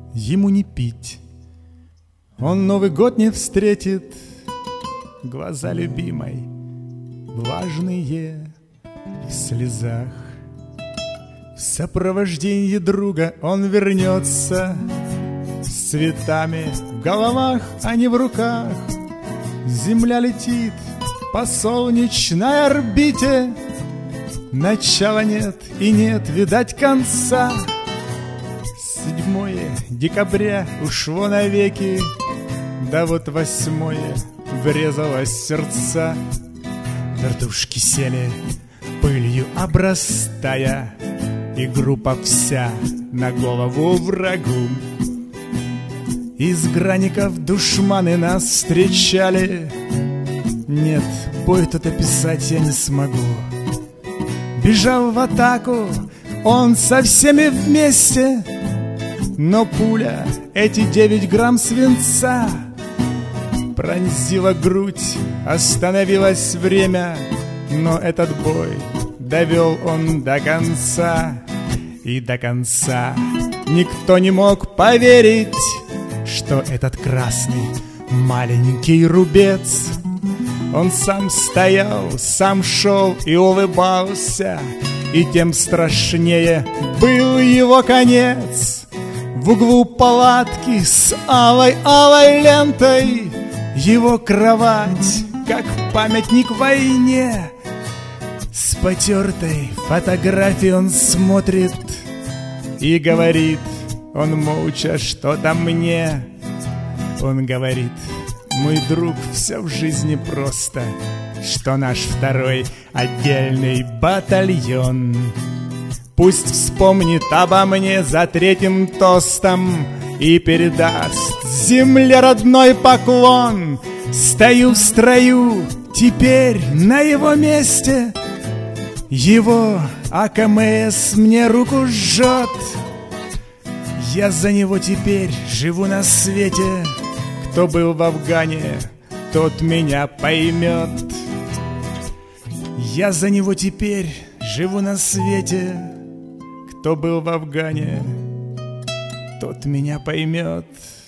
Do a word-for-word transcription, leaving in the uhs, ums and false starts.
ему не пить. Он Новый год не встретит, глаза любимой влажные в слезах. В сопровождении друга он вернется с цветами в головах, а не в руках. Земля летит по солнечной орбите, начала нет и нет, видать, конца. Седьмое декабря ушло навеки, да вот восьмое врезалось в сердца. Вертушки сели, пылью обрастая, и группа вся на голову врагу. Из граников душманы нас встречали. Нет, бой тут описать я не смогу. Бежал в атаку он со всеми вместе, но пуля, эти девять грамм свинца, пронзила грудь, остановилось время. Но этот бой довел он до конца. И до конца никто не мог поверить, что этот красный маленький рубец, он сам стоял, сам шел и улыбался, и тем страшнее был его конец. В углу палатки с алой-алой лентой его кровать, как памятник войне. С потертой фотографией он смотрит и говорит, он молча что-то мне. Он говорит: мой друг, все в жизни просто, что наш второй отдельный батальон пусть вспомнит обо мне за третьим тостом и передаст земле родной поклон. Стою в строю теперь на его месте, его АКМС мне руку жжет. Я за него теперь живу на свете. Кто был в Афгане, тот меня поймет. Я за него теперь живу на свете. Кто был в Афгане, тот меня поймет.